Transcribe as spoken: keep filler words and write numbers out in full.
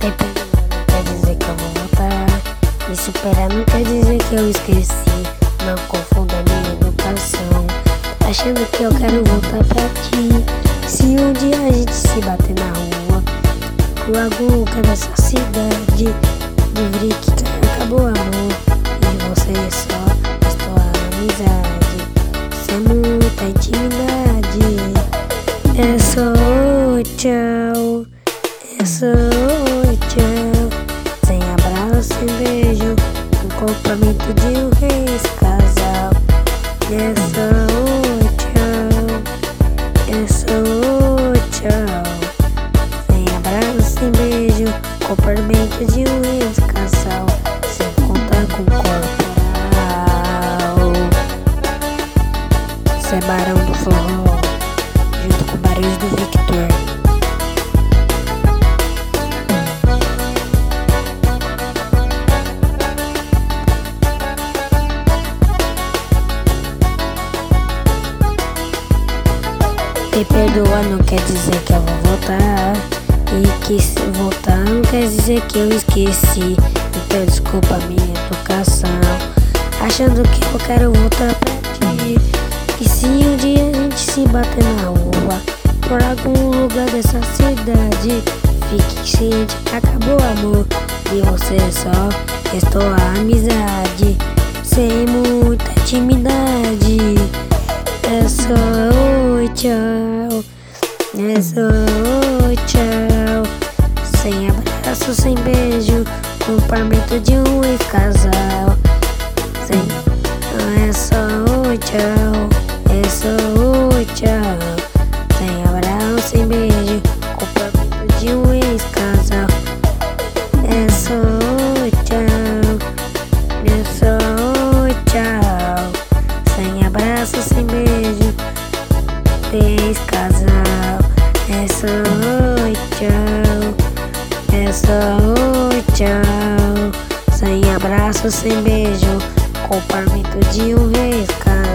perdoar não quer dizer que eu vou voltar. Me superar não quer dizer que eu esqueci. Não confunda minha educação, achando que eu quero voltar pra ti. Se um dia a gente se bater na rua, por algum lugar dessa cidade, livre que acabou o amor e você só restou a amizade, sem muita intimidade. É só oi, tchau, é só oi, tchau, sem abraço, sem beijo, um compromisso de um ex-casal. É só oi, tchau, é só oi, tchau, sem abraço, sem beijo, compromisso de um ex-casal, sem contar com o corporal. Cê é Barão do Forró, junto com Barões do Victor. Me perdoar não quer dizer que eu vou voltar, e que se voltar não quer dizer que eu esqueci. Então desculpa a minha educação, achando que eu quero voltar pra ti. E se um dia a gente se bater na rua, por algum lugar dessa cidade, fique ciente que acabou o amor e você só restou a amizade, sem muita intimidade. É só oi, tchau, é só oi, tchau, sem abraço, sem beijo, compromisso de um ex-casal. Sem, é só oi, tchau, é só oi, tchau, sem abraço, sem beijo, compromisso de um ex-casal. É só oi, tchau, é só oi, tchau, sem abraço, sem beijo, ex-casal. É só oi, tchau, é só oi, tchau, sem abraço, sem beijo, compromisso de um ex-casal.